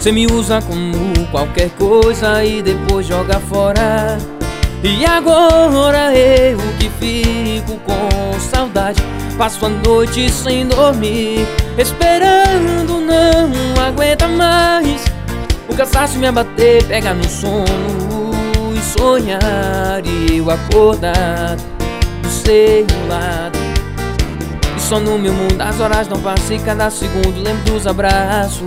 Você me usa como qualquer coisa e depois joga fora. E agora eu que fico com saudade, passo a noite sem dormir, esperando, não aguenta mais o cansaço me abater, pegar no sono e sonhar e eu acordar do seu lado. E só no meu mundo as horas não passam e cada segundo lembro dos abraços.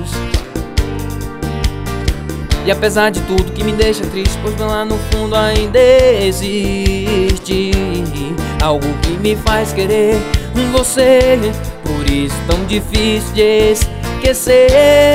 E apesar de tudo que me deixa triste, pois lá no fundo ainda existe algo que me faz querer você. Por isso tão difícil de esquecer.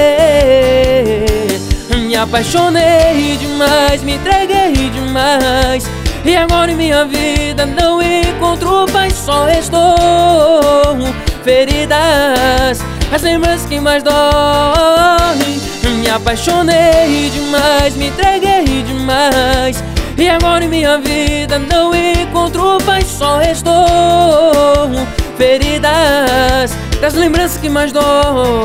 Me apaixonei demais, me entreguei demais, e agora em minha vida não encontro paz, só estou feridas, as lembranças que mais doem. Me apaixonei demais, me entreguei demais, e agora em minha vida não encontro paz, só estou feridas, das lembranças que mais doem.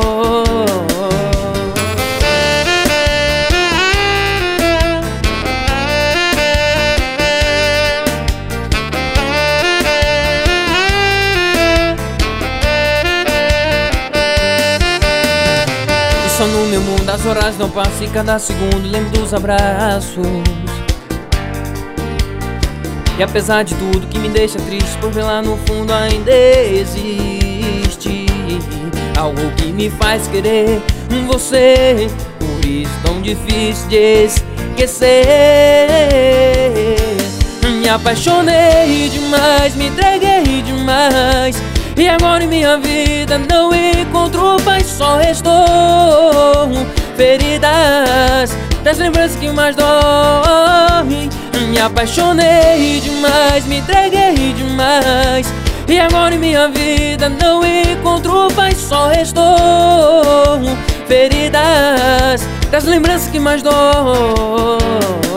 Só no meu mundo as horas não passam e cada segundo lembro dos abraços. E apesar de tudo que me deixa triste, por ver lá no fundo ainda existe algo que me faz querer você. Por isso tão difícil de esquecer. Me apaixonei demais, me entreguei demais, e agora em minha vida não encontro paz, só estou feridas, das lembranças que mais doem. Me apaixonei demais, me entreguei demais, e agora em minha vida não encontro paz, só estou feridas, das lembranças que mais doem.